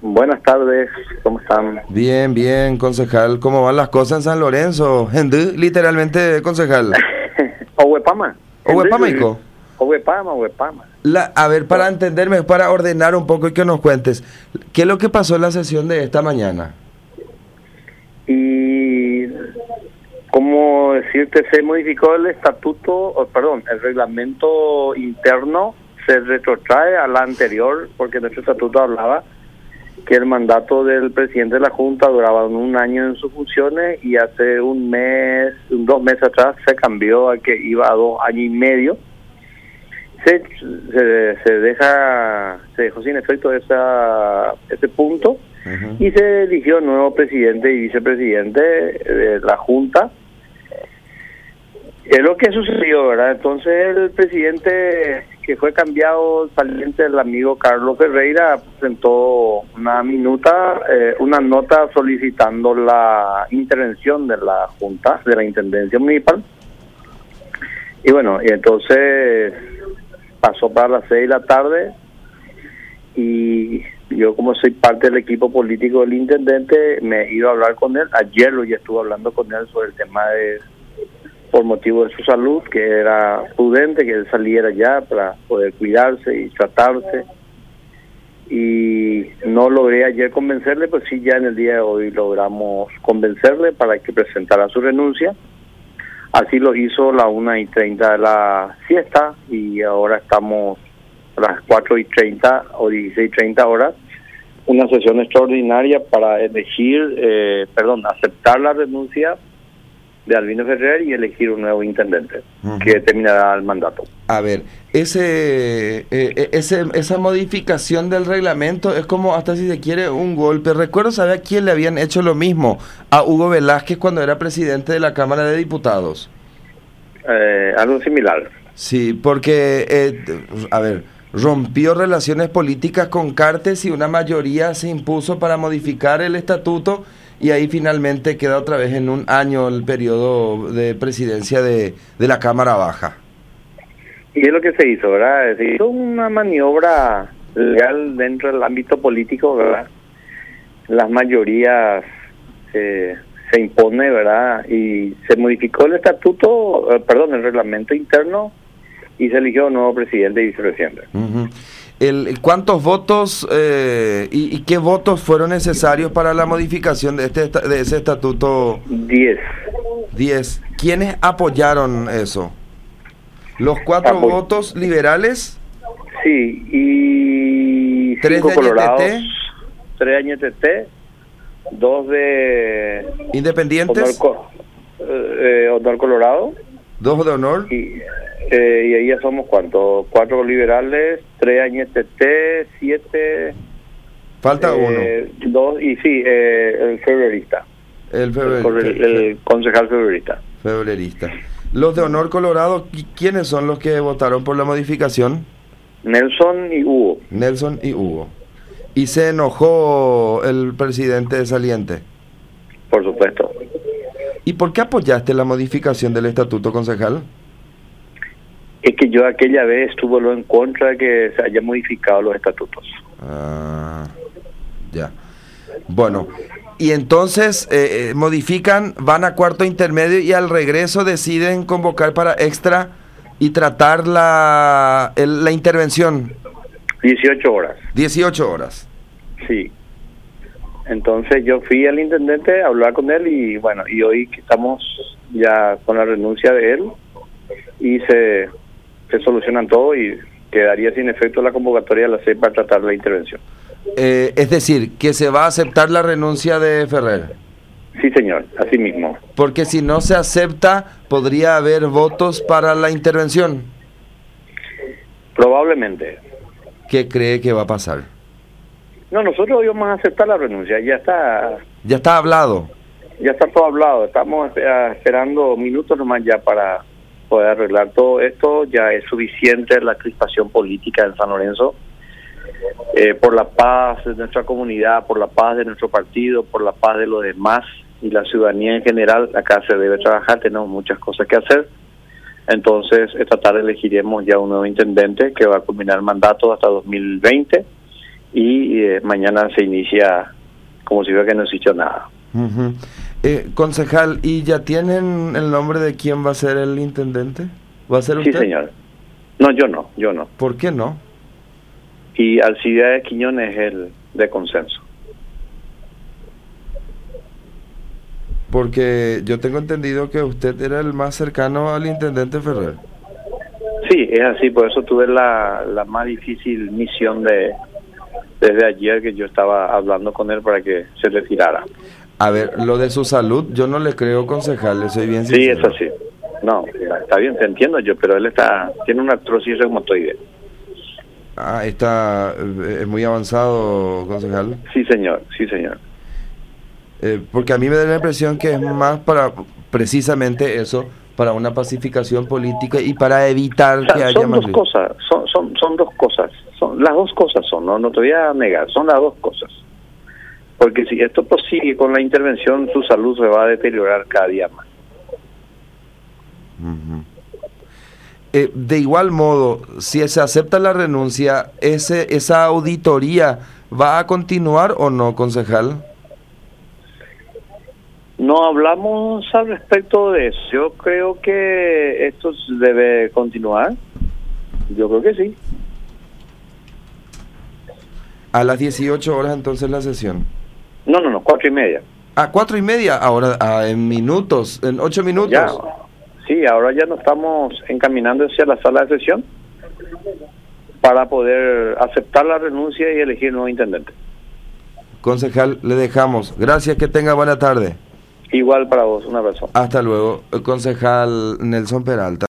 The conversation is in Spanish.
Buenas tardes, ¿cómo están? Bien, bien, concejal. ¿Cómo van las cosas en San Lorenzo? Hendú, literalmente, concejal. Ohuepama. Ohuepama, hijo. Ohuepama. A ver, para entenderme, para ordenar un poco y que nos cuentes, ¿qué es lo que pasó en la sesión de esta mañana? Y, ¿cómo decirte? Se modificó el el reglamento interno se retrotrae a la anterior, porque nuestro estatuto hablaba que el mandato del presidente de la Junta duraba 1 año en sus funciones y hace 2 meses atrás se cambió a que iba a 2 años y medio. Se dejó sin efecto ese punto y se eligió nuevo presidente y vicepresidente de la Junta. Es lo que sucedió, ¿verdad? Entonces el presidente que fue cambiado, saliente, el amigo Carlos Ferreira, presentó una nota solicitando la intervención de la Junta, de la Intendencia Municipal. Y bueno, y entonces pasó para las 6 de la tarde y yo, como soy parte del equipo político del intendente, me iba a hablar con él. Ayer ya estuve hablando con él sobre el tema por motivo de su salud, que era prudente que él saliera ya para poder cuidarse y tratarse. Y no logré ayer convencerle, pues sí, ya en el día de hoy logramos convencerle para que presentara su renuncia. Así lo hizo a las 1:30 de la siesta y ahora estamos a las 4:30 o 16:30 horas. Una sesión extraordinaria para aceptar la renuncia de Albino Ferrer y elegir un nuevo intendente que terminará el mandato. A ver, esa modificación del reglamento es como, hasta si se quiere, un golpe. Recuerdo saber a quién le habían hecho lo mismo, a Hugo Velázquez cuando era presidente de la Cámara de Diputados. Algo similar. Sí, porque, rompió relaciones políticas con Cartes y una mayoría se impuso para modificar el estatuto. Y ahí finalmente queda otra vez en 1 año el periodo de presidencia de la Cámara Baja. Y es lo que se hizo, ¿verdad? Se hizo una maniobra legal dentro del ámbito político, ¿verdad? Las mayorías se impone, ¿verdad? Y se modificó el el reglamento interno y se eligió un nuevo presidente y vicepresidente. ¿Cuántos votos y qué votos fueron necesarios para la modificación de ese estatuto? 10. 10. ¿Quiénes apoyaron eso? ¿Los 4 votos liberales? Sí, y 3 5 de colorados, AñTT, 3 de AñTT, 2 de independientes, Honor Colorado, 2 de Honor. Y ahí ya somos, ¿cuántos? 4 liberales, 3 AñTT, 7... Falta 1. 2, y sí, el febrerista. El concejal febrerista. Los de Honor Colorado, ¿quiénes son los que votaron por la modificación? Nelson y Hugo. ¿Y se enojó el presidente saliente? Por supuesto. ¿Y por qué apoyaste la modificación del estatuto, concejal? Es que yo aquella vez estuve en contra de que se haya modificado los estatutos. Ya. Bueno, y entonces modifican, van a cuarto intermedio y al regreso deciden convocar para extra y tratar la intervención. 18 horas. 18 horas. Sí. Entonces yo fui al intendente a hablar con él y bueno, y hoy que estamos ya con la renuncia de él y se solucionan todo y quedaría sin efecto la convocatoria de la CEP para tratar la intervención. Es decir, que se va a aceptar la renuncia de Ferrer. Sí, señor, así mismo. Porque si no se acepta, ¿podría haber votos para la intervención? Probablemente. ¿Qué cree que va a pasar? No, nosotros íbamos a aceptar la renuncia, ya está. Ya está hablado. Ya está todo hablado, estamos esperando minutos nomás ya para poder arreglar todo esto. Ya es suficiente la crispación política en San Lorenzo, por la paz de nuestra comunidad, por la paz de nuestro partido, por la paz de los demás y la ciudadanía en general. Acá se debe trabajar, tenemos muchas cosas que hacer. Entonces, esta tarde elegiremos ya un nuevo intendente que va a culminar el mandato hasta 2020 y mañana se inicia como si fuera que no se hizo nada. Ujú. Concejal, ¿y ya tienen el nombre de quién va a ser el intendente? ¿Va a ser usted? Sí, señor. No, yo no. ¿Por qué no? Y Alcides Quiñones es el de consenso. Porque yo tengo entendido que usted era el más cercano al intendente Ferrer. Sí, es así, por eso tuve la más difícil misión desde ayer, que yo estaba hablando con él para que se retirara. A ver, lo de su salud, yo no le creo, concejal, le soy bien Sí, sincero. es así. No, está bien, te entiendo yo, pero él tiene una artrosis reumatoide. Ah, está muy avanzado, concejal. Sí, señor, sí, señor. Porque a mí me da la impresión que es más para precisamente eso, para una pacificación política y para evitar O sea, que haya son más dos cosas, son dos cosas, las dos cosas no te voy a negar, son las dos cosas. Porque si esto prosigue con la intervención, su salud se va a deteriorar cada día más. Ujú. De igual modo, si se acepta la renuncia, ¿esa auditoría va a continuar o no, concejal? No hablamos al respecto de eso. Yo creo que esto debe continuar. Yo creo que sí. A las 18 horas entonces la sesión. No, 4:30. A 4:30, ahora en minutos, en 8 minutos. Ya, sí, ahora ya nos estamos encaminando hacia la sala de sesión para poder aceptar la renuncia y elegir nuevo intendente. Concejal, le dejamos. Gracias, que tenga buena tarde. Igual para vos, un abrazo. Hasta luego. El concejal Nelson Peralta.